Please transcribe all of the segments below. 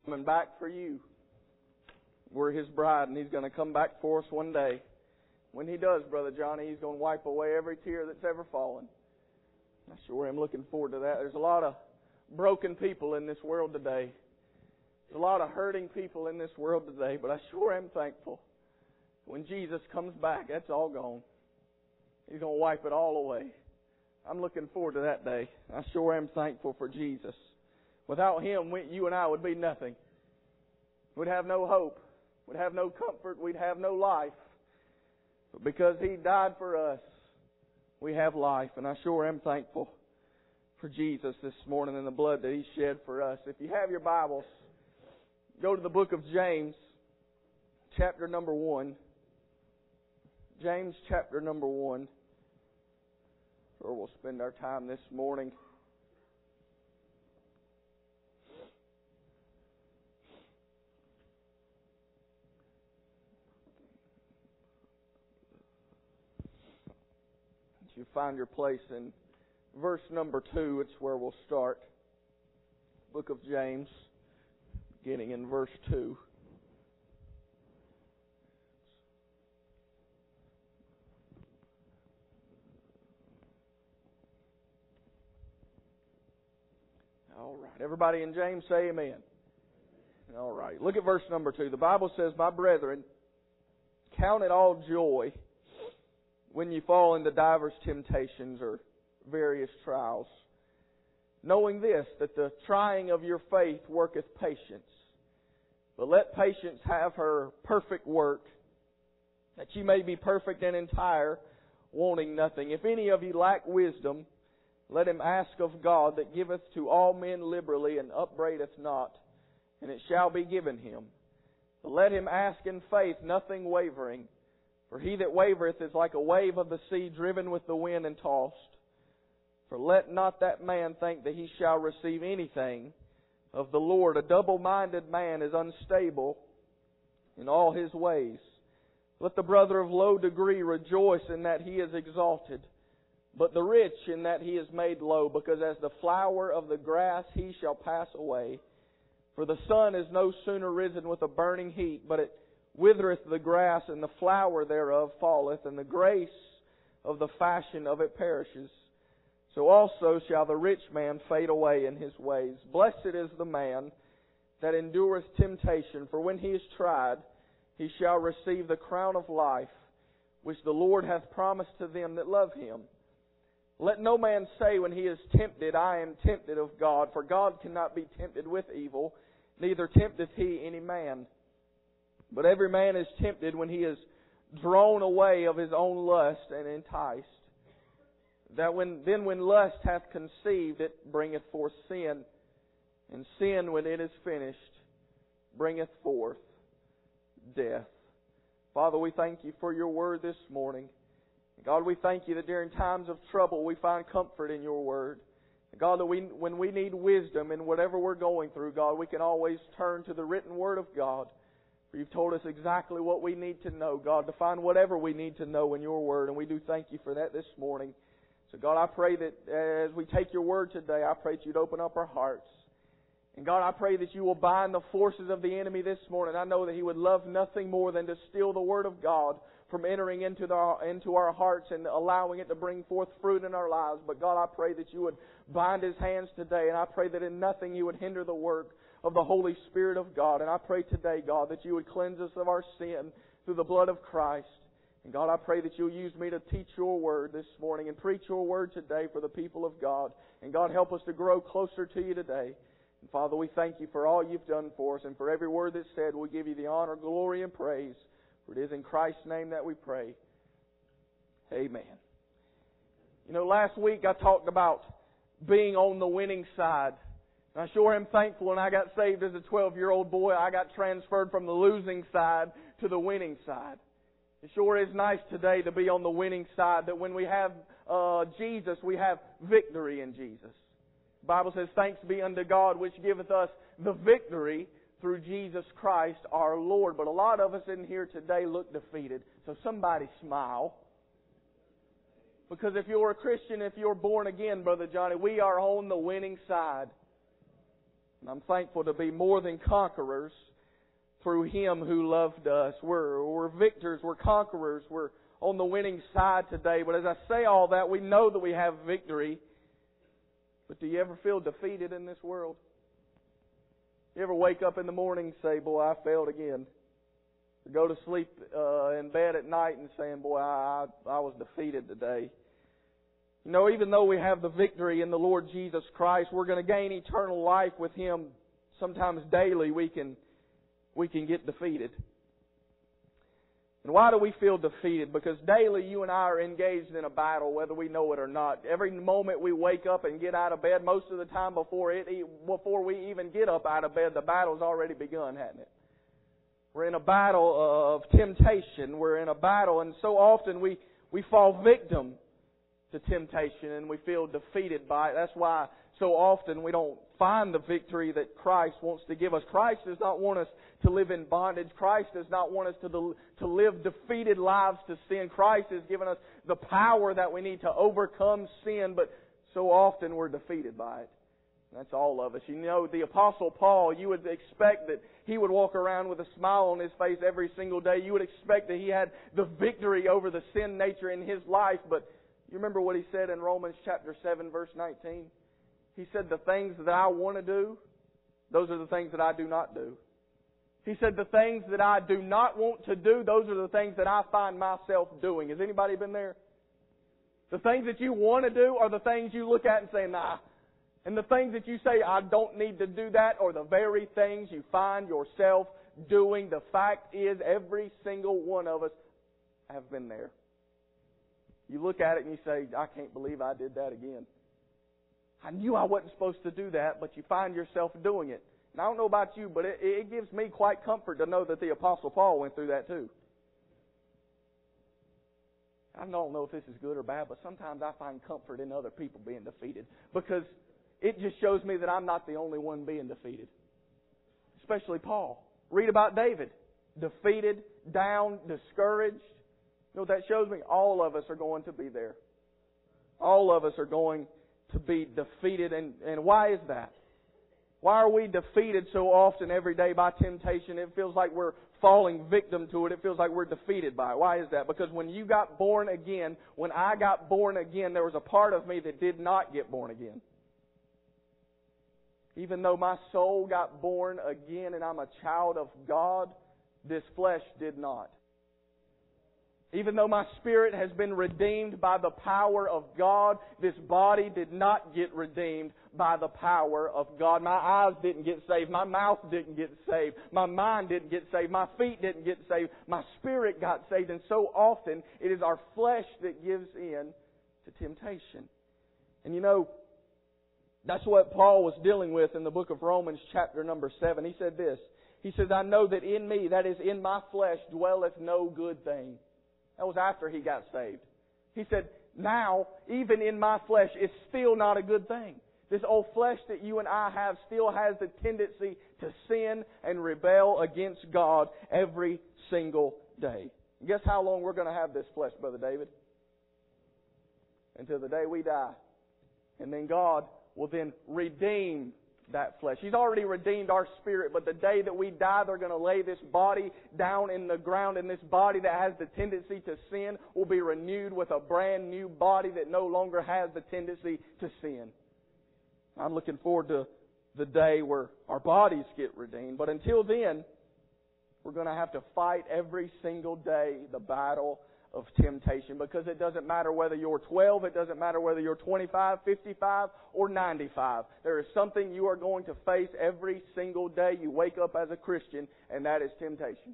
coming back for you. We're His bride, and He's going to come back for us one day. When He does, Brother Johnny, He's going to wipe away every tear that's ever fallen. I sure am looking forward to that. There's a lot of broken people in this world today. There's a lot of hurting people in this world today, but I sure am thankful. When Jesus comes back, that's all gone. He's going to wipe it all away. I'm looking forward to that day. I sure am thankful for Jesus. Without Him, you and I would be nothing. We'd have no hope. We'd have no comfort. We'd have no life. But because He died for us, we have life. And I sure am thankful for Jesus this morning and the blood that He shed for us. If you have your Bibles, go to the book of James, chapter number 1. James chapter number 1. Where we'll spend our time this morning. If you find your place in verse number 2, it's where we'll start. Book of James, beginning in verse 2. All right. Everybody in James say amen. All right. Look at verse number 2. The Bible says, "My brethren, count it all joy when you fall into divers temptations or various trials, knowing this, that the trying of your faith worketh patience. But let patience have her perfect work, that ye may be perfect and entire, wanting nothing. If any of you lack wisdom, let him ask of God, that giveth to all men liberally, and upbraideth not, and it shall be given him. But let him ask in faith, nothing wavering. For he that wavereth is like a wave of the sea, driven with the wind and tossed. For let not that man think that he shall receive anything of the Lord. A double-minded man is unstable in all his ways. Let the brother of low degree rejoice in that he is exalted, but the rich in that he is made low, because as the flower of the grass he shall pass away. For the sun is no sooner risen with a burning heat, but it withereth the grass, and the flower thereof falleth, and the grace of the fashion of it perishes. So also shall the rich man fade away in his ways. Blessed is the man that endureth temptation, for when he is tried, he shall receive the crown of life, which the Lord hath promised to them that love Him. Let no man say when he is tempted, I am tempted of God, for God cannot be tempted with evil, neither tempteth He any man. But every man is tempted when he is drawn away of his own lust and enticed. When lust hath conceived, it bringeth forth sin, and sin, when it is finished, bringeth forth death." Father, we thank You for Your Word this morning. God, we thank You that during times of trouble we find comfort in Your Word. God, that when we need wisdom in whatever we're going through, God, we can always turn to the written Word of God. For You've told us exactly what we need to know, God, to find whatever we need to know in Your Word. And we do thank You for that this morning. So God, I pray that as we take Your Word today, I pray that You'd open up our hearts. And God, I pray that You will bind the forces of the enemy this morning. I know that he would love nothing more than to steal the Word of God from entering into our hearts and allowing it to bring forth fruit in our lives. But God, I pray that You would bind his hands today, and I pray that in nothing You would hinder the work of the Holy Spirit of God. And I pray today, God, that You would cleanse us of our sin through the blood of Christ. And God, I pray that You'll use me to teach Your Word this morning and preach Your Word today for the people of God. And God, help us to grow closer to You today. And Father, we thank You for all You've done for us, and for every word that's said, we give You the honor, glory, and praise. For it is in Christ's name that we pray. Amen. You know, last week I talked about being on the winning side. And I sure am thankful when I got saved as a 12-year-old boy, I got transferred from the losing side to the winning side. It sure is nice today to be on the winning side, that when we have Jesus, we have victory in Jesus. The Bible says, "Thanks be unto God, which giveth us the victory through Jesus Christ our Lord." But a lot of us in here today look defeated. So somebody smile. Because if you're a Christian, if you're born again, Brother Johnny, we are on the winning side. And I'm thankful to be more than conquerors through Him who loved us. We're victors, we're conquerors, we're on the winning side today. But as I say all that, we know that we have victory. But do you ever feel defeated in this world? You ever wake up in the morning and say, boy, I failed again? Or go to sleep in bed at night and saying, boy, I was defeated today. You know, even though we have the victory in the Lord Jesus Christ, we're going to gain eternal life with Him. Sometimes daily we can get defeated. And why do we feel defeated? Because daily you and I are engaged in a battle, whether we know it or not. Every moment we wake up and get out of bed, most of the time before we even get up out of bed, the battle's already begun, hasn't it? We're in a battle of temptation. We're in a battle, and so often we fall victim to temptation and we feel defeated by it. That's why so often we don't find the victory that Christ wants to give us. Christ does not want us to live in bondage. Christ does not want us to live defeated lives to sin. Christ has given us the power that we need to overcome sin, but so often we're defeated by it. That's all of us. You know, the Apostle Paul, you would expect that he would walk around with a smile on his face every single day. You would expect that he had the victory over the sin nature in his life, but you remember what he said in Romans chapter 7, verse 19? He said, the things that I want to do, those are the things that I do not do. He said, the things that I do not want to do, those are the things that I find myself doing. Has anybody been there? The things that you want to do are the things you look at and say, nah. And the things that you say, I don't need to do that, are the very things you find yourself doing. The fact is, every single one of us have been there. You look at it and you say, I can't believe I did that again. I knew I wasn't supposed to do that, but you find yourself doing it. And I don't know about you, but it gives me quite comfort to know that the Apostle Paul went through that too. I don't know if this is good or bad, but sometimes I find comfort in other people being defeated, because it just shows me that I'm not the only one being defeated. Especially Paul. Read about David. Defeated, down, discouraged. You know what that shows me? All of us are going to be there. All of us are going to be defeated. And why is that? Why are we defeated so often every day by temptation? It feels like we're falling victim to it. It feels like we're defeated by it. Why is that? Because when you got born again, when I got born again, there was a part of me that did not get born again. Even though my soul got born again and I'm a child of God, this flesh did not. Even though my spirit has been redeemed by the power of God, this body did not get redeemed by the power of God. My eyes didn't get saved. My mouth didn't get saved. My mind didn't get saved. My feet didn't get saved. My spirit got saved. And so often it is our flesh that gives in to temptation. And you know, that's what Paul was dealing with in the book of Romans chapter number 7. He said this. He says, I know that in me, that is in my flesh, dwelleth no good thing. That was after he got saved. He said, now, even in my flesh, it's still not a good thing. This old flesh that you and I have still has the tendency to sin and rebel against God every single day. Guess how long we're going to have this flesh, Brother David? Until the day we die. And then God will then redeem that flesh. He's already redeemed our spirit, but the day that we die, they're going to lay this body down in the ground, and this body that has the tendency to sin will be renewed with a brand new body that no longer has the tendency to sin. I'm looking forward to the day where our bodies get redeemed, but until then, we're going to have to fight every single day the battle of temptation, because it doesn't matter whether you're 12, it doesn't matter whether you're 25, 55, or 95. There is something you are going to face every single day you wake up as a Christian, and that is temptation.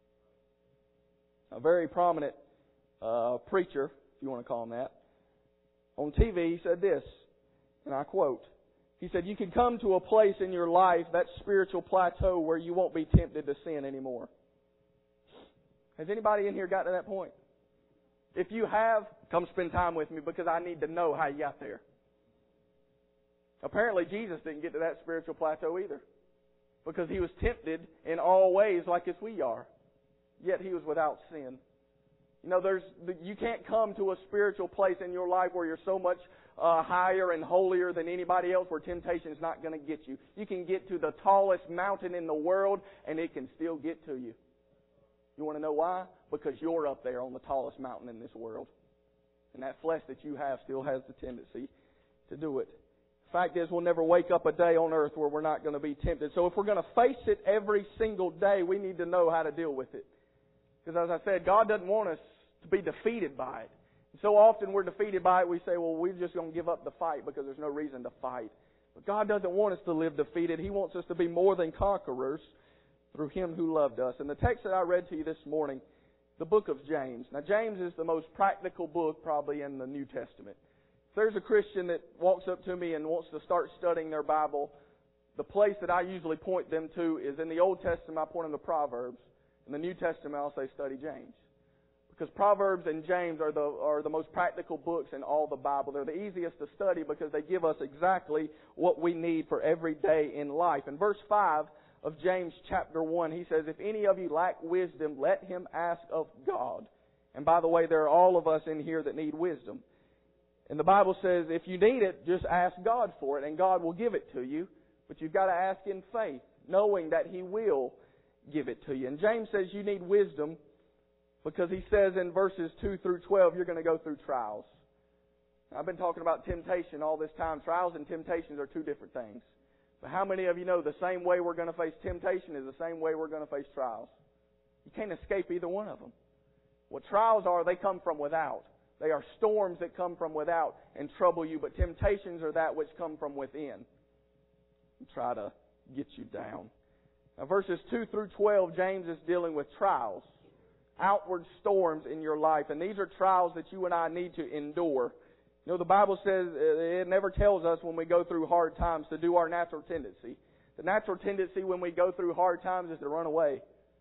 A very prominent preacher, if you want to call him that, on TV, he said this, and I quote, he said, you can come to a place in your life, that spiritual plateau, where you won't be tempted to sin anymore. Has anybody in here gotten to that point? If you have, come spend time with me, because I need to know how you got there. Apparently Jesus didn't get to that spiritual plateau either, because He was tempted in all ways like as we are. Yet He was without sin. You know, you can't come to a spiritual place in your life where you're so much higher and holier than anybody else where temptation is not going to get you. You can get to the tallest mountain in the world and it can still get to you. You want to know why? Because you're up there on the tallest mountain in this world. And that flesh that you have still has the tendency to do it. The fact is, we'll never wake up a day on earth where we're not going to be tempted. So if we're going to face it every single day, we need to know how to deal with it. Because as I said, God doesn't want us to be defeated by it. And so often we're defeated by it, we say, well, we're just going to give up the fight because there's no reason to fight. But God doesn't want us to live defeated. He wants us to be more than conquerors through Him who loved us. And the text that I read to you this morning, the book of James. Now, James is the most practical book probably in the New Testament. If there's a Christian that walks up to me and wants to start studying their Bible, the place that I usually point them to is in the Old Testament, I point them to Proverbs. In the New Testament, I'll say study James. Because Proverbs and James are the most practical books in all the Bible. They're the easiest to study because they give us exactly what we need for every day in life. In verse 5 of James chapter 1, he says, if any of you lack wisdom, let him ask of God. And by the way, there are all of us in here that need wisdom. And the Bible says if you need it, just ask God for it and God will give it to you. But you've got to ask in faith, knowing that He will give it to you. And James says you need wisdom because he says in verses 2 through 12, you're going to go through trials. Now, I've been talking about temptation all this time. Trials and temptations are two different things. But how many of you know the same way we're going to face temptation is the same way we're going to face trials? You can't escape either one of them. What trials are, they come from without. They are storms that come from without and trouble you. But temptations are that which come from within and try to get you down. Now, verses 2 through 12, James is dealing with trials. Outward storms in your life. And these are trials that you and I need to endure. You know, the Bible says it never tells us when we go through hard times to do our natural tendency. The natural tendency when we go through hard times is to run away.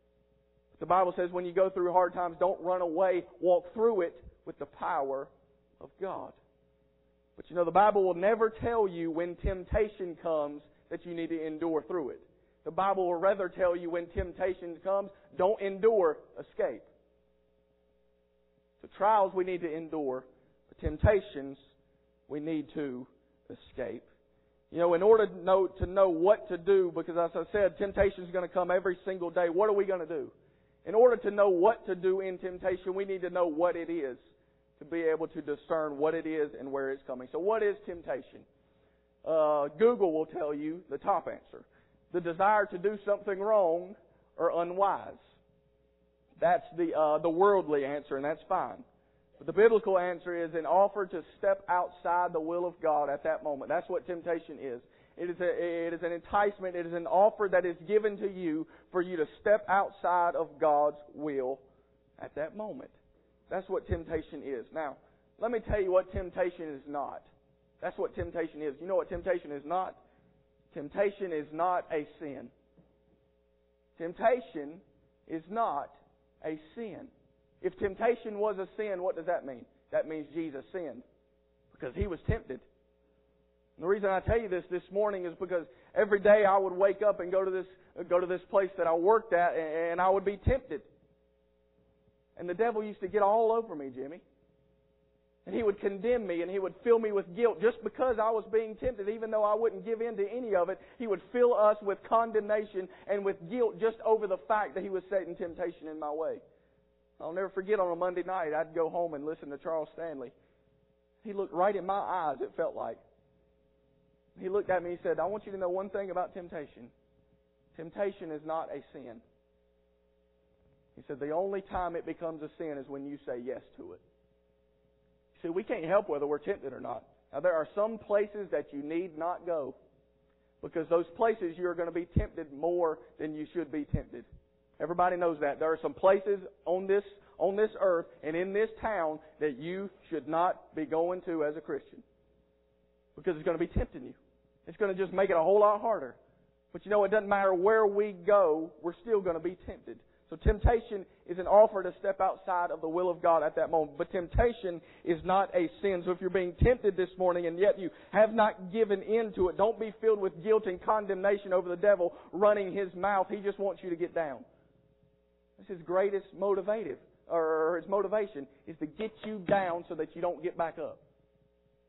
The Bible says when you go through hard times, don't run away. Walk through it with the power of God. But you know, the Bible will never tell you when temptation comes that you need to endure through it. The Bible will rather tell you when temptation comes, don't endure, escape. So trials we need to endure. The temptations we need to escape. You know, in order to know what to do, because as I said, temptation is going to come every single day. What are we going to do? In order to know what to do in temptation, we need to know what it is to be able to discern what it is and where it's coming. So what is temptation? Google will tell you the top answer. The desire to do something wrong or unwise. That's the worldly answer, and that's fine. But the biblical answer is an offer to step outside the will of God at that moment. That's what temptation is. It is an enticement. It is an offer that is given to you for you to step outside of God's will at that moment. That's what temptation is. Now, let me tell you what temptation is not. That's what temptation is. You know what temptation is not? Temptation is not a sin. Temptation is not a sin. If temptation was a sin, what does that mean? That means Jesus sinned because He was tempted. And the reason I tell you this morning is because every day I would wake up and go to this place that I worked at, and I would be tempted. And the devil used to get all over me, Jimmy. And he would condemn me and he would fill me with guilt just because I was being tempted, even though I wouldn't give in to any of it. He would fill us with condemnation and with guilt just over the fact that he was setting temptation in my way. I'll never forget on a Monday night, I'd go home and listen to Charles Stanley. He looked right in my eyes, it felt like. He looked at me and he said, I want you to know one thing about temptation. Temptation is not a sin. He said, the only time it becomes a sin is when you say yes to it. See, we can't help whether we're tempted or not. Now, there are some places that you need not go because those places you're going to be tempted more than you should be tempted. Everybody knows that. There are some places on this earth and in this town that you should not be going to as a Christian because it's going to be tempting you. It's going to just make it a whole lot harder. But you know, it doesn't matter where we go, we're still going to be tempted. So temptation is an offer to step outside of the will of God at that moment. But temptation is not a sin. So if you're being tempted this morning and yet you have not given in to it, don't be filled with guilt and condemnation over the devil running his mouth. He just wants you to get down. That's his greatest motivation is to get you down so that you don't get back up.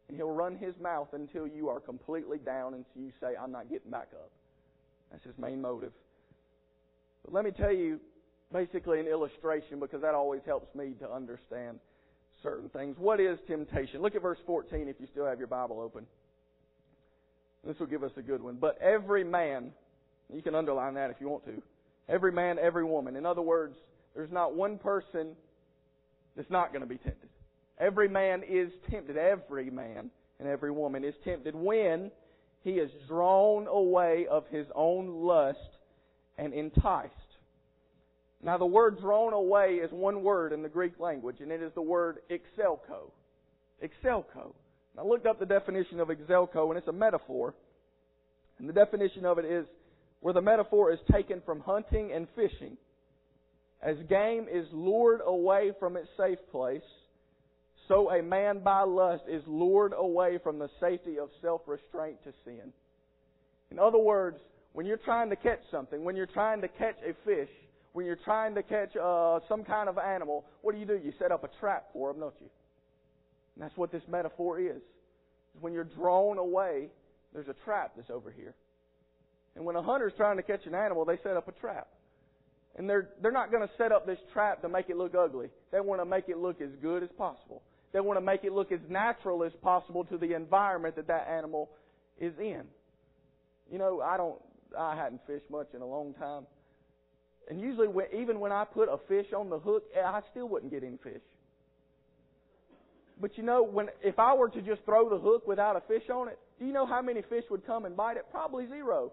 And He'll run His mouth until you are completely down, until you say, I'm not getting back up. That's His main motive. But let me tell you basically an illustration, because that always helps me to understand certain things. What is temptation? Look at verse 14 if you still have your Bible open. This will give us a good one. But every man, you can underline that if you want to. Every man, every woman. In other words, there's not one person that's not going to be tempted. Every man is tempted. Every man and every woman is tempted when he is drawn away of his own lust and enticed. Now the word drawn away is one word in the Greek language, and it is the word exelko. Exelko. I looked up the definition of exelko, and it's a metaphor. And the definition of it is where the metaphor is taken from hunting and fishing. As game is lured away from its safe place, so a man by lust is lured away from the safety of self-restraint to sin. In other words, when you're trying to catch something, when you're trying to catch a fish, when you're trying to catch some kind of animal, what do? You set up a trap for them, don't you? And that's what this metaphor is. When you're drawn away, there's a trap that's over here. And when a hunter's trying to catch an animal, they set up a trap. And they're not going to set up this trap to make it look ugly. They want to make it look as good as possible. They want to make it look as natural as possible to the environment that animal is in. You know, I hadn't fished much in a long time. And usually, even when I put a fish on the hook, I still wouldn't get any fish. But you know, if I were to just throw the hook without a fish on it, do you know how many fish would come and bite it? Probably zero.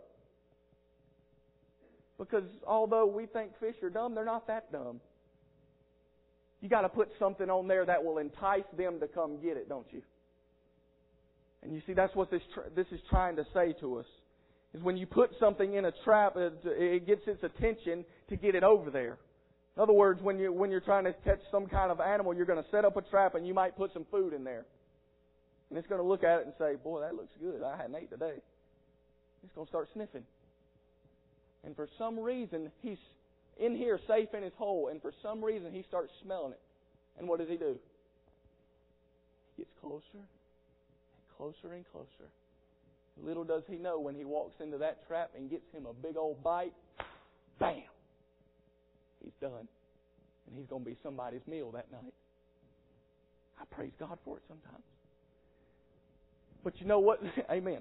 Because although we think fish are dumb, they're not that dumb. You got to put something on there that will entice them to come get it, don't you? And you see, that's what this is trying to say to us. Is when you put something in a trap, it gets its attention to get it over there. In other words, when you're trying to catch some kind of animal, you're going to set up a trap and you might put some food in there. And it's going to look at it and say, boy, that looks good. I hadn't ate today. It's going to start sniffing. And for some reason, he's in here safe in his hole, and for some reason he starts smelling it. And what does he do? He gets closer and closer and closer. Little does he know, when he walks into that trap and gets him a big old bite, bam! He's done. And he's going to be somebody's meal that night. I praise God for it sometimes. But you know what? Amen.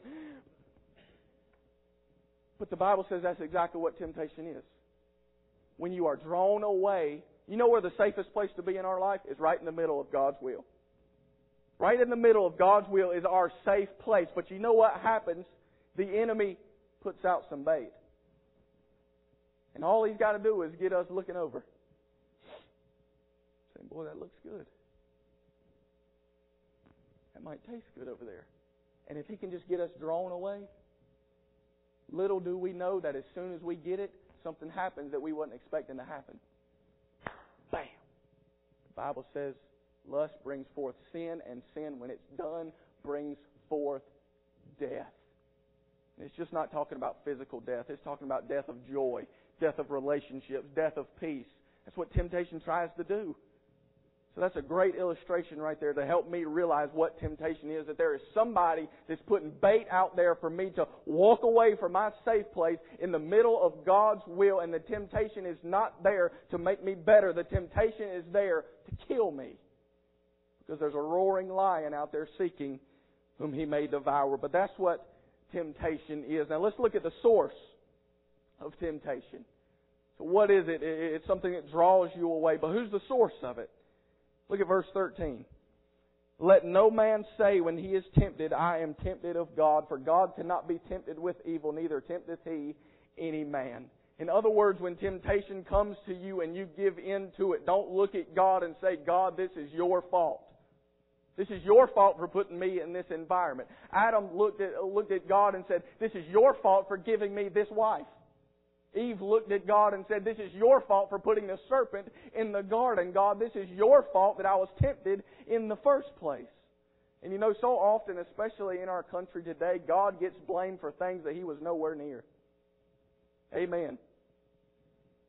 But the Bible says that's exactly what temptation is. When you are drawn away, you know where the safest place to be in our life is? Right in the middle of God's will. Right in the middle of God's will is our safe place. But you know what happens? The enemy puts out some bait. And all he's got to do is get us looking over. Saying, boy, that looks good. That might taste good over there. And if he can just get us drawn away, little do we know that as soon as we get it, something happens that we wasn't expecting to happen. Bam! The Bible says lust brings forth sin, and sin, when it's done, brings forth death. And it's just not talking about physical death. It's talking about death of joy, death of relationships, death of peace. That's what temptation tries to do. So that's a great illustration right there to help me realize what temptation is, that there is somebody that's putting bait out there for me to walk away from my safe place in the middle of God's will, and the temptation is not there to make me better. The temptation is there to kill me. Because there's a roaring lion out there seeking whom he may devour. But that's what temptation is. Now let's look at the source of temptation. So what is it? It's something that draws you away. But who's the source of it? Look at verse 13. Let no man say when he is tempted, I am tempted of God, for God cannot be tempted with evil, neither tempteth he any man. In other words, when temptation comes to you and you give in to it, don't look at God and say, God, this is your fault. This is your fault for putting me in this environment. Adam looked at God and said, this is your fault for giving me this wife. Eve looked at God and said, this is your fault for putting the serpent in the garden. God, this is your fault that I was tempted in the first place. And you know, so often, especially in our country today, God gets blamed for things that He was nowhere near. Amen.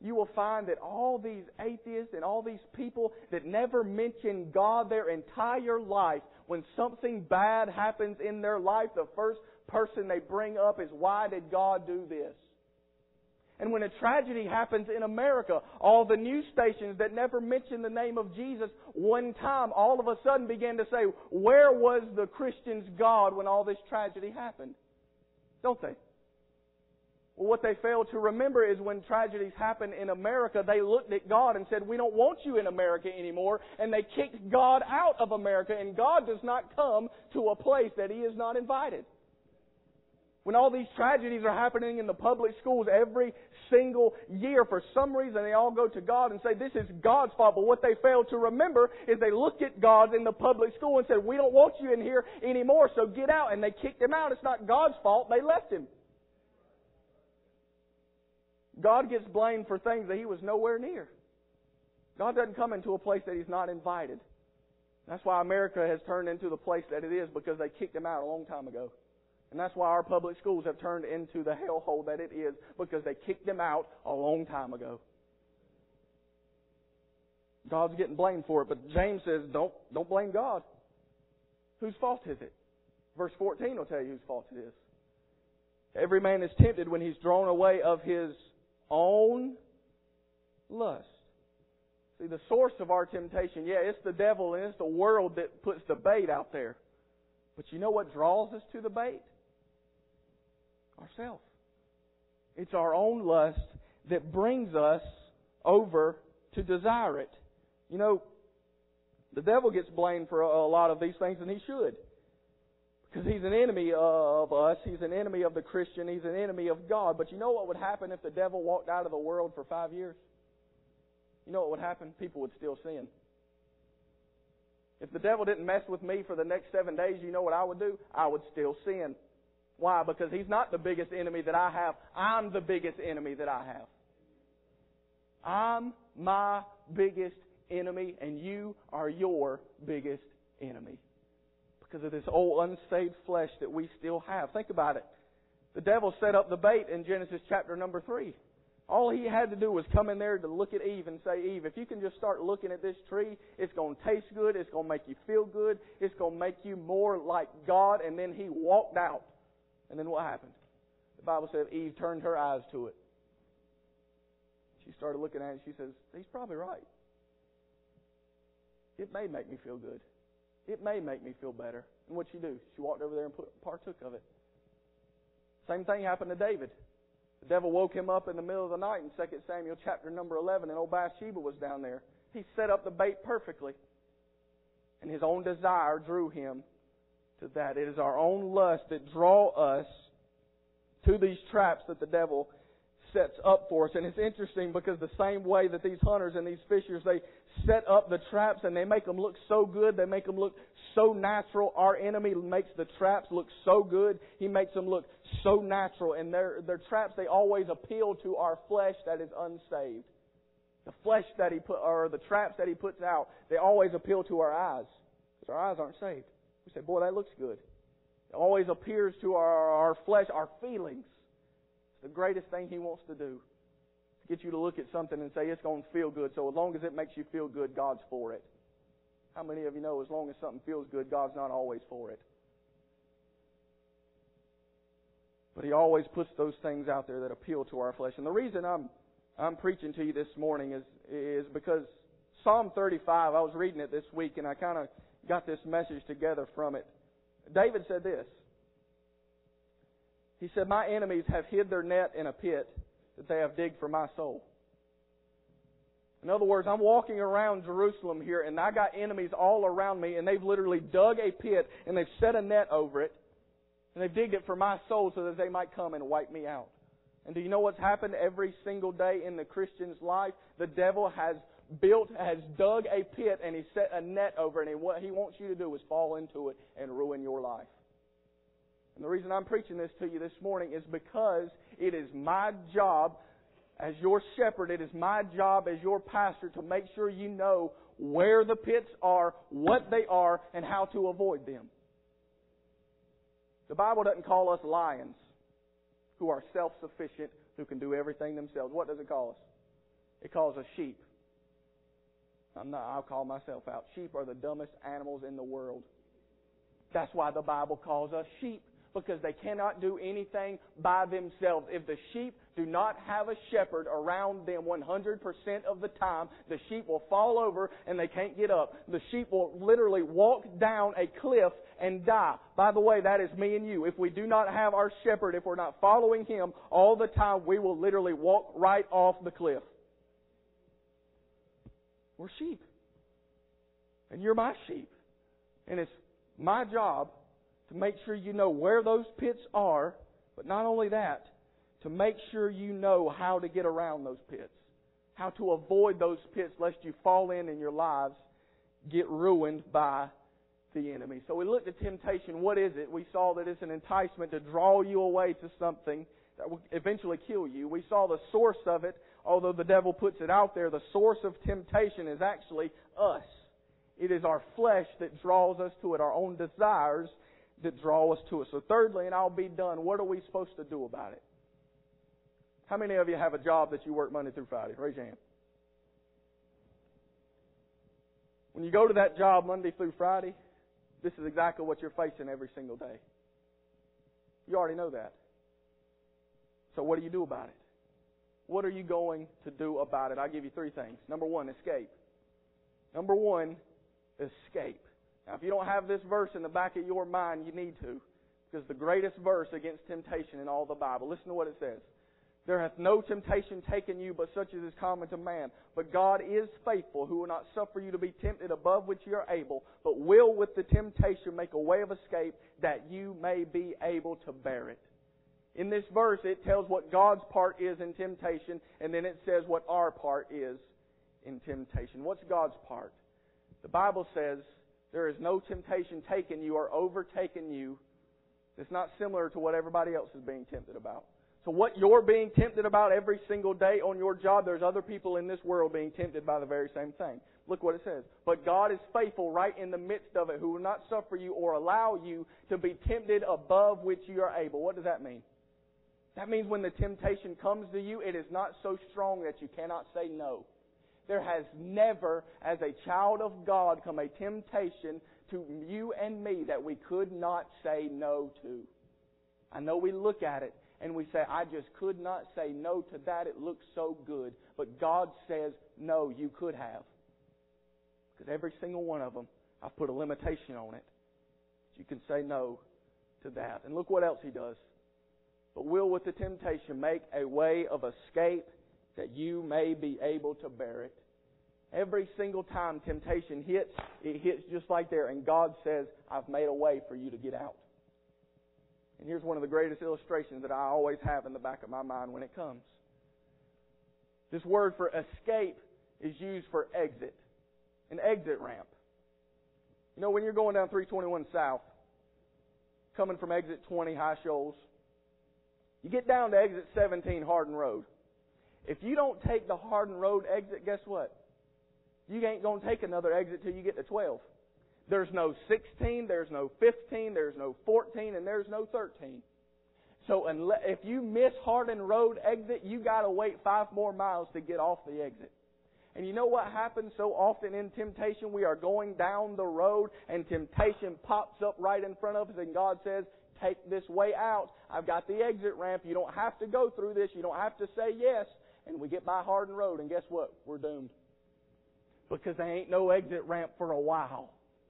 you will find that all these atheists and all these people that never mention God their entire life, when something bad happens in their life, the first person they bring up is, why did God do this? And when a tragedy happens in America, all the news stations that never mention the name of Jesus one time, all of a sudden begin to say, where was the Christians' God when all this tragedy happened? Don't they? Well, what they fail to remember is when tragedies happen in America, they looked at God and said, we don't want you in America anymore, and they kicked God out of America, and God does not come to a place that He is not invited. When all these tragedies are happening in the public schools every single year, for some reason they all go to God and say, this is God's fault. But what they fail to remember is they looked at God in the public school and said, we don't want you in here anymore, so get out. And they kicked Him out. It's not God's fault. They left Him. God gets blamed for things that He was nowhere near. God doesn't come into a place that He's not invited. That's why America has turned into the place that it is, because they kicked Him out a long time ago. And that's why our public schools have turned into the hellhole that it is, because they kicked Him out a long time ago. God's getting blamed for it, but James says, don't blame God. Whose fault is it? Verse 14 will tell you whose fault it is. Every man is tempted when he's drawn away of his own lust. See, the source of our temptation, it's the devil and it's the world that puts the bait out there. But you know what draws us to the bait? Ourselves. It's our own lust that brings us over to desire it. You know, the devil gets blamed for a lot of these things, and he should. Because he's an enemy of us. He's an enemy of the Christian. He's an enemy of God. But you know what would happen if the devil walked out of the world for 5 years? You know what would happen? People would still sin. If the devil didn't mess with me for the next 7 days, you know what I would do? I would still sin. Why? Because he's not the biggest enemy that I have. I'm the biggest enemy that I have. I'm my biggest enemy, and you are your biggest enemy. Because of this old unsaved flesh that we still have. Think about it. The devil set up the bait in Genesis chapter number 3. All he had to do was come in there to look at Eve and say, Eve, if you can just start looking at this tree, it's going to taste good, it's going to make you feel good, it's going to make you more like God. And then he walked out. And then what happened? The Bible said Eve turned her eyes to it. She started looking at it and she says, he's probably right. It may make me feel good. It may make me feel better. And what'd she do? She walked over there and partook of it. Same thing happened to David. The devil woke him up in the middle of the night in 2 Samuel chapter number 11, and old Bathsheba was down there. He set up the bait perfectly. And his own desire drew him to that. It is our own lust that draw us to these traps that the devil sets up for us. And it's interesting because the same way that these hunters and these fishers, they set up the traps and they make them look so good, they make them look so natural. Our enemy makes the traps look so good. He makes them look so natural. And their traps, they always appeal to our flesh that is unsaved. The flesh that the traps that he puts out, they always appeal to our eyes. Because our eyes aren't saved. We say, boy, that looks good. It always appears to our flesh, our feelings. It's the greatest thing he wants to do. To get you to look at something and say, it's going to feel good. So as long as it makes you feel good, God's for it. How many of you know as long as something feels good, God's not always for it? But he always puts those things out there that appeal to our flesh. And the reason I'm preaching to you this morning is because Psalm 35, I was reading it this week and I kind of got this message together from it. David said this. He said, my enemies have hid their net in a pit that they have digged for my soul. In other words, I'm walking around Jerusalem here and I got enemies all around me and they've literally dug a pit and they've set a net over it and they've digged it for my soul so that they might come and wipe me out. And do you know what's happened every single day in the Christian's life? The devil has dug a pit and he set a net over it, and what he wants you to do is fall into it and ruin your life. And the reason I'm preaching this to you this morning is because it is my job as your shepherd, it is my job as your pastor to make sure you know where the pits are, what they are, and how to avoid them. The Bible doesn't call us lions who are self-sufficient, who can do everything themselves. What does it call us? It calls us sheep. I'll call myself out. Sheep are the dumbest animals in the world. That's why the Bible calls us sheep, because they cannot do anything by themselves. If the sheep do not have a shepherd around them 100% of the time, the sheep will fall over and they can't get up. The sheep will literally walk down a cliff and die. By the way, that is me and you. If we do not have our shepherd, if we're not following Him all the time, we will literally walk right off the cliff. We're sheep. And you're my sheep. And it's my job to make sure you know where those pits are, but not only that, to make sure you know how to get around those pits, how to avoid those pits lest you fall in and your lives get ruined by the enemy. So we looked at temptation. What is it? We saw that it's an enticement to draw you away to something that will eventually kill you. We saw the source of it. Although the devil puts it out there, the source of temptation is actually us. It is our flesh that draws us to it, our own desires that draw us to it. So thirdly, and I'll be done, what are we supposed to do about it? How many of you have a job that you work Monday through Friday? Raise your hand. When you go to that job Monday through Friday, this is exactly what you're facing every single day. You already know that. So what do you do about it? What are you going to do about it? I'll give you three things. Number one, escape. Number one, escape. Now, if you don't have this verse in the back of your mind, you need to. Because the greatest verse against temptation in all the Bible. Listen to what it says. There hath no temptation taken you, but such as is common to man. But God is faithful, who will not suffer you to be tempted above which you are able, but will with the temptation make a way of escape, that you may be able to bear it. In this verse, it tells what God's part is in temptation, and then it says what our part is in temptation. What's God's part? The Bible says there is no temptation taken you or overtaken you that's not similar to what everybody else is being tempted about. So what you're being tempted about every single day on your job, there's other people in this world being tempted by the very same thing. Look what it says. But God is faithful right in the midst of it, who will not suffer you or allow you to be tempted above which you are able. What does that mean? That means when the temptation comes to you, it is not so strong that you cannot say no. There has never, as a child of God, come a temptation to you and me that we could not say no to. I know we look at it and we say, I just could not say no to that. It looks so good. But God says, no, you could have. Because every single one of them, I've put a limitation on it. You can say no to that. And look what else He does. But will with the temptation make a way of escape that you may be able to bear it. Every single time temptation hits, it hits just like there. And God says, I've made a way for you to get out. And here's one of the greatest illustrations that I always have in the back of my mind when it comes. This word for escape is used for exit. An exit ramp. You know, when you're going down 321 South, coming from exit 20 High Shoals, you get down to exit 17 Hardin Road. If you don't take the Hardin Road exit, guess what? You ain't going to take another exit till you get to 12. There's no 16, there's no 15, there's no 14, and there's no 13. So if you miss Hardin Road exit, you got to wait 5 more miles to get off the exit. And you know what happens so often in temptation? We are going down the road and temptation pops up right in front of us and God says, take this way out. I've got the exit ramp. You don't have to go through this. You don't have to say yes. And we get by Hardin Road and guess what? We're doomed. Because there ain't no exit ramp for a while.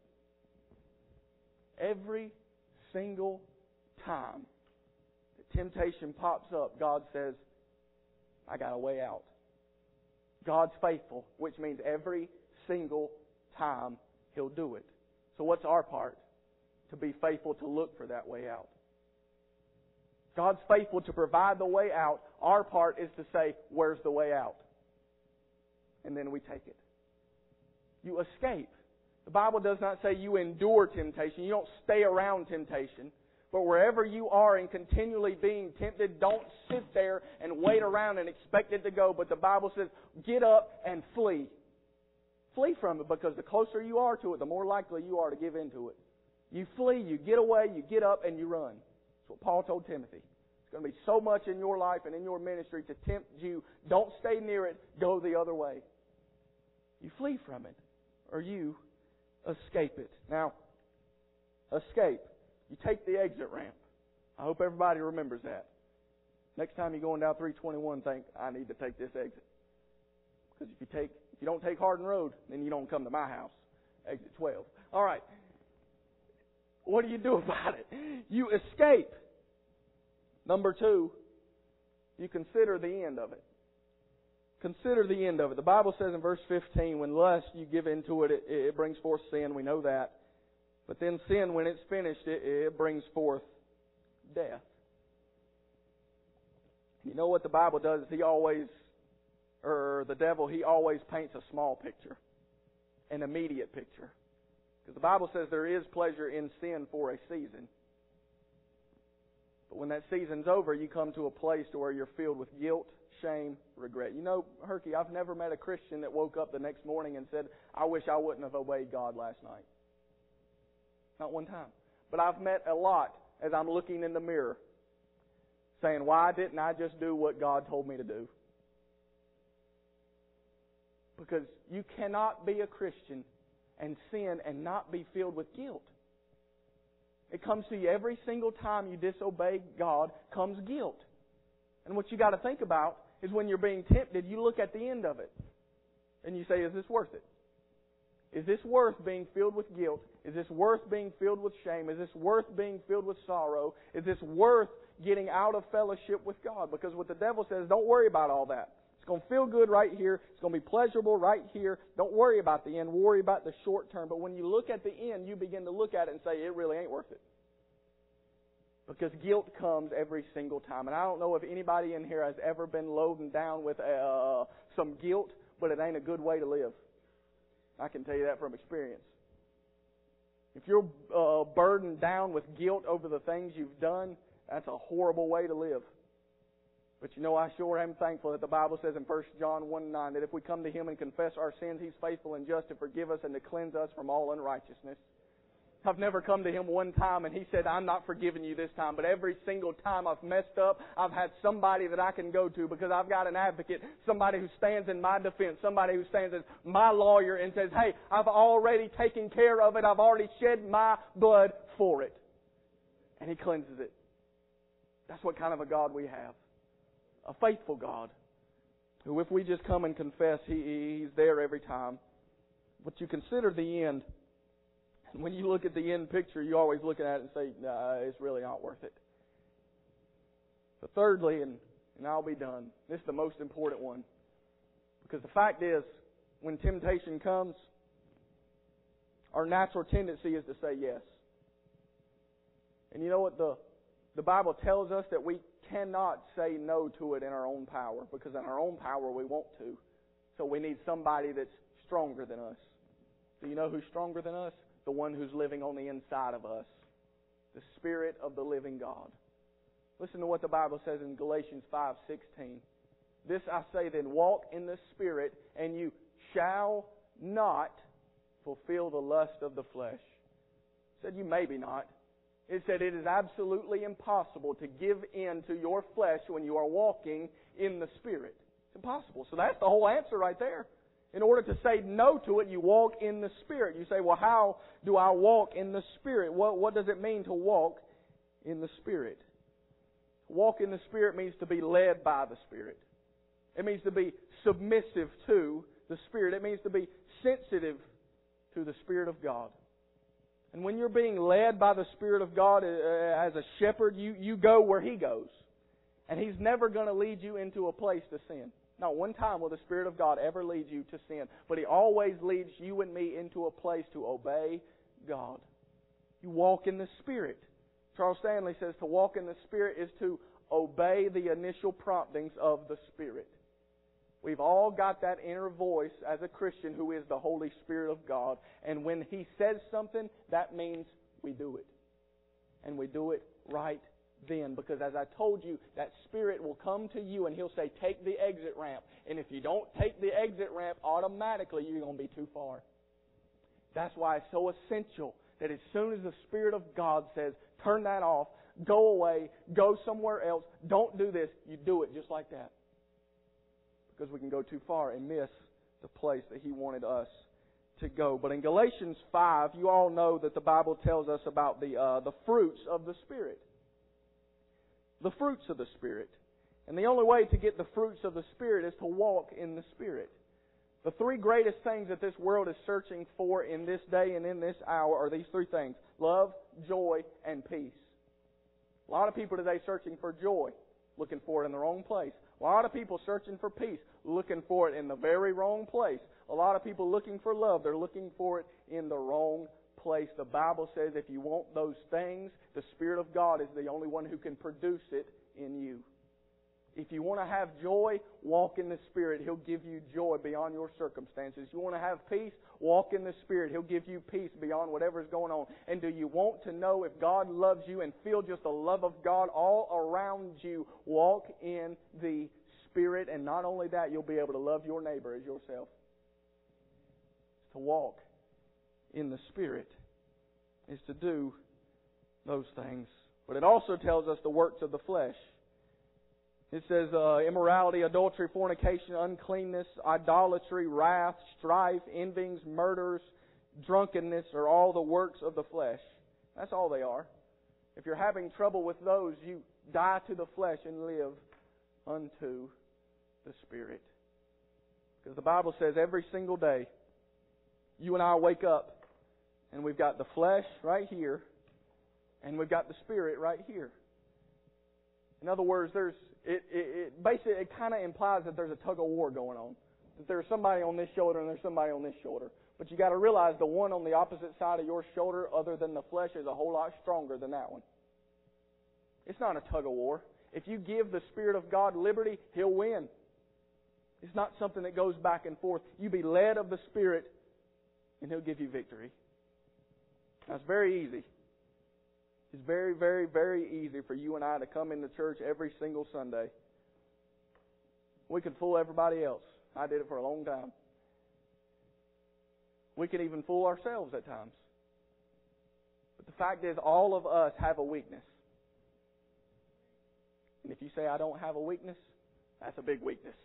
Every single time the temptation pops up, God says, I got a way out. God's faithful, which means every single time He'll do it. So what's our part? To be faithful to look for that way out. God's faithful to provide the way out. Our part is to say, where's the way out? And then we take it. You escape. The Bible does not say you endure temptation. You don't stay around temptation. But wherever you are and continually being tempted, don't sit there and wait around and expect it to go. But the Bible says, get up and flee. Flee from it, because the closer you are to it, the more likely you are to give in to it. You flee, you get away, you get up, and you run. That's what Paul told Timothy. It's going to be so much in your life and in your ministry to tempt you. Don't stay near it. Go the other way. You flee from it, or you escape it. Now, escape. You take the exit ramp. I hope everybody remembers that. Next time you're going down 321, think, I need to take this exit. Because if you don't take Hardin Road, then you don't come to my house. Exit 12. All right. What do you do about it? You escape. Number 2, you consider the end of it. Consider the end of it. The Bible says in verse 15, when lust, you give into it, it brings forth sin. We know that. But then sin, when it's finished, it brings forth death. You know what the Bible does is the devil, he always paints a small picture, an immediate picture. Because the Bible says there is pleasure in sin for a season. But when that season's over, you come to a place to where you're filled with guilt, shame, regret. You know, Herky, I've never met a Christian that woke up the next morning and said, I wish I wouldn't have obeyed God last night. Not one time. But I've met a lot as I'm looking in the mirror saying, why didn't I just do what God told me to do? Because you cannot be a Christian and sin and not be filled with guilt. It comes to you every single time you disobey God comes guilt. And what you got to think about is when you're being tempted, you look at the end of it. And you say, is this worth it? Is this worth being filled with guilt? Is this worth being filled with shame? Is this worth being filled with sorrow? Is this worth getting out of fellowship with God? Because what the devil says, don't worry about all that. It's going to feel good right here. It's going to be pleasurable right here. Don't worry about the end. Worry about the short term. But when you look at the end, you begin to look at it and say, it really ain't worth it. Because guilt comes every single time. And I don't know if anybody in here has ever been loaded down with some guilt, but it ain't a good way to live. I can tell you that from experience. If you're burdened down with guilt over the things you've done, that's a horrible way to live. But you know, I sure am thankful that the Bible says in 1 John 1:9 that if we come to Him and confess our sins, He's faithful and just to forgive us and to cleanse us from all unrighteousness. I've never come to Him one time and He said, I'm not forgiving you this time. But every single time I've messed up, I've had somebody that I can go to because I've got an advocate, somebody who stands in my defense, somebody who stands as my lawyer and says, hey, I've already taken care of it. I've already shed my blood for it. And He cleanses it. That's what kind of a God we have. A faithful God who, if we just come and confess, He's there every time. But you consider the end. When you look at the end picture, you always look at it and say, nah, it's really not worth it. But thirdly, and I'll be done, this is the most important one. Because the fact is, when temptation comes, our natural tendency is to say yes. And you know what? The Bible tells us that we cannot say no to it in our own power. Because in our own power we want to. So we need somebody that's stronger than us. Do you know who's stronger than us? The one who's living on the inside of us. The Spirit of the living God. Listen to what the Bible says in Galatians 5:16. This I say then, walk in the Spirit, and you shall not fulfill the lust of the flesh. It said you maybe not. It said it is absolutely impossible to give in to your flesh when you are walking in the Spirit. It's impossible. So that's the whole answer right there. In order to say no to it, you walk in the Spirit. You say, well, how do I walk in the Spirit? What does it mean to walk in the Spirit? Walk in the Spirit means to be led by the Spirit. It means to be submissive to the Spirit. It means to be sensitive to the Spirit of God. And when you're being led by the Spirit of God as a shepherd, you go where He goes. And He's never going to lead you into a place to sin. Not one time will the Spirit of God ever lead you to sin. But He always leads you and me into a place to obey God. You walk in the Spirit. Charles Stanley says to walk in the Spirit is to obey the initial promptings of the Spirit. We've all got that inner voice as a Christian who is the Holy Spirit of God. And when He says something, that means we do it. And we do it right then. Because as I told you, that Spirit will come to you and He'll say, take the exit ramp. And if you don't take the exit ramp, automatically you're going to be too far. That's why it's so essential that as soon as the Spirit of God says, turn that off, go away, go somewhere else, don't do this. You do it just like that. Because we can go too far and miss the place that He wanted us to go. But in Galatians 5, you all know that the Bible tells us about the fruits of the Spirit. The fruits of the Spirit. And the only way to get the fruits of the Spirit is to walk in the Spirit. The three greatest things that this world is searching for in this day and in this hour are these three things: love, joy, and peace. A lot of people today searching for joy, looking for it in the wrong place. A lot of people searching for peace, looking for it in the very wrong place. A lot of people looking for love, they're looking for it in the wrong place. The Bible says if you want those things, the Spirit of God is the only one who can produce it in you. If you want to have joy, walk in the Spirit. He'll give you joy beyond your circumstances. You want to have peace, walk in the Spirit. He'll give you peace beyond whatever's going on. And do you want to know if God loves you and feel just the love of God all around you? Walk in the Spirit. And not only that, you'll be able to love your neighbor as yourself. To walk in the Spirit is to do those things. But it also tells us the works of the flesh. It says immorality, adultery, fornication, uncleanness, idolatry, wrath, strife, envyings, murders, drunkenness are all the works of the flesh. That's all they are. If you're having trouble with those, you die to the flesh and live unto the Spirit. Because the Bible says every single day, you and I wake up and we've got the flesh right here and we've got the Spirit right here. In other words, it kind of implies that there's a tug of war going on. That there's somebody on this shoulder and there's somebody on this shoulder. But you got to realize the one on the opposite side of your shoulder, other than the flesh, is a whole lot stronger than that one. It's not a tug of war. If you give the Spirit of God liberty, He'll win. It's not something that goes back and forth. You be led of the Spirit, and He'll give you victory. That's very easy. It's very, very, very easy for you and I to come into church every single Sunday. We could fool everybody else. I did it for a long time. We can even fool ourselves at times. But the fact is, all of us have a weakness. And if you say, I don't have a weakness, that's a big weakness.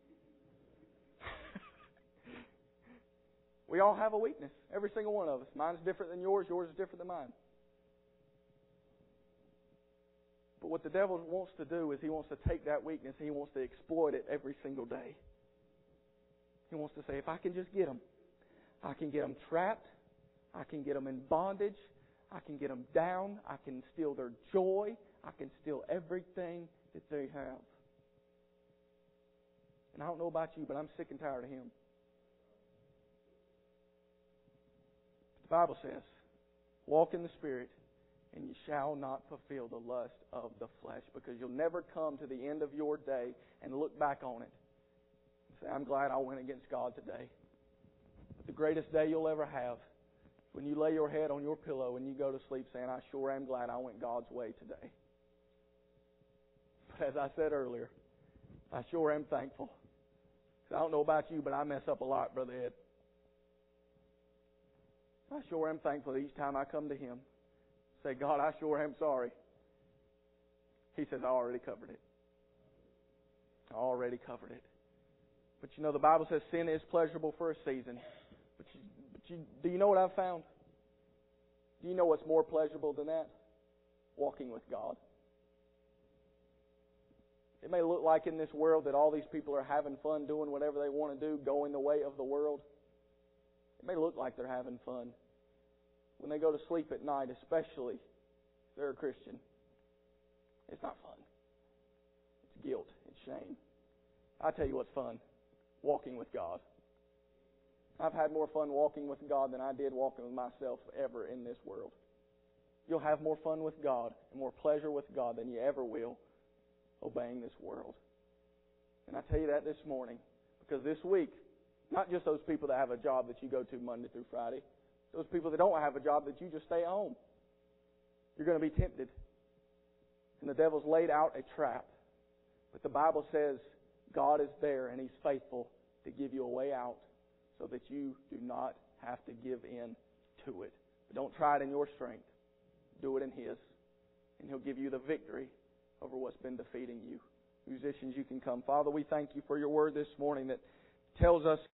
We all have a weakness. Every single one of us. Mine's different than yours. Yours is different than mine. But what the devil wants to do is he wants to take that weakness and he wants to exploit it every single day. He wants to say, if I can just get them, I can get them trapped, I can get them in bondage, I can get them down, I can steal their joy, I can steal everything that they have. And I don't know about you, but I'm sick and tired of him. The Bible says, walk in the Spirit, and you shall not fulfill the lust of the flesh, because you'll never come to the end of your day and look back on it and say, I'm glad I went against God today. But the greatest day you'll ever have is when you lay your head on your pillow and you go to sleep saying, I sure am glad I went God's way today. But as I said earlier, I sure am thankful. I don't know about you, but I mess up a lot, Brother Ed. I sure am thankful each time I come to Him. Say, God, I sure am sorry. He says, I already covered it. I already covered it. But you know, the Bible says sin is pleasurable for a season. But do you know what I've found? Do you know what's more pleasurable than that? Walking with God. It may look like in this world that all these people are having fun doing whatever they want to do, going the way of the world. It may look like they're having fun. When they go to sleep at night, especially if they're a Christian, it's not fun. It's guilt. It's shame. I tell you what's fun. Walking with God. I've had more fun walking with God than I did walking with myself ever in this world. You'll have more fun with God and more pleasure with God than you ever will obeying this world. And I tell you that this morning because this week, not just those people that have a job that you go to Monday through Friday, those people that don't have a job that you just stay at home. You're going to be tempted. And the devil's laid out a trap. But the Bible says God is there and He's faithful to give you a way out so that you do not have to give in to it. But don't try it in your strength. Do it in His. and He'll give you the victory over what's been defeating you. Musicians, you can come. Father, we thank You for Your word this morning that tells us